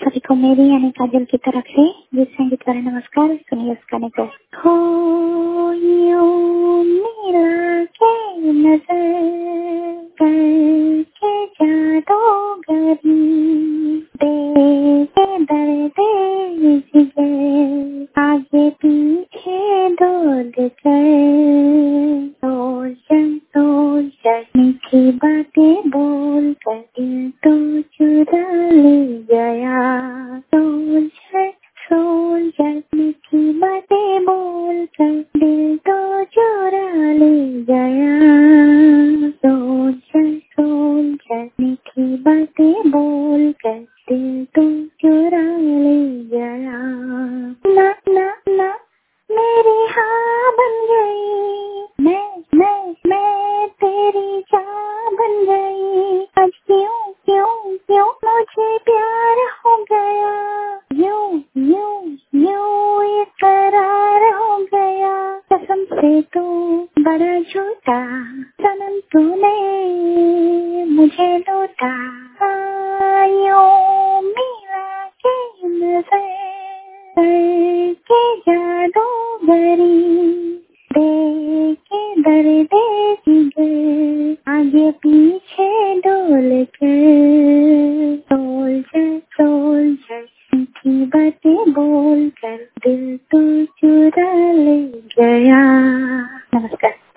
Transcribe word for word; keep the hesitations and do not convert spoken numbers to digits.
सभी को मेरी यानी काजल की तरफ से गीत संगीत वाले नमस्कार। सुनिए इस गाने को। हो यूं मिला के नजर करके जादूगरी दे के दर्द जिगर आगे पीछे डोल कर सोचन सोचन मीठी बातें बोल कर दिल तो चुरा ले गया। सोचन सोचन मीठी बातें बोल कर दिल तो चुरा ले गया। सोचन सोचन मीठी बातें बोल कर दिल तो चुरा ले गया। ना ना ना मेरी हाँ बन गई, मैं मैं मैं तेरी जान बन गई। आज क्यों क्यों क्यों मुझे प्यार हो गया। यूं यूं यूं ये करार हो गया। कसम से तू बड़ा झूठा सनम तूने मुझे लूटा। यूं मिला के नजर के जादूगरी दे के दर्द जिगर आगे पीछे डोल कर सोल्जर सोल्जर मीठी बातें बोल कर दिल तो चुरा ले गया।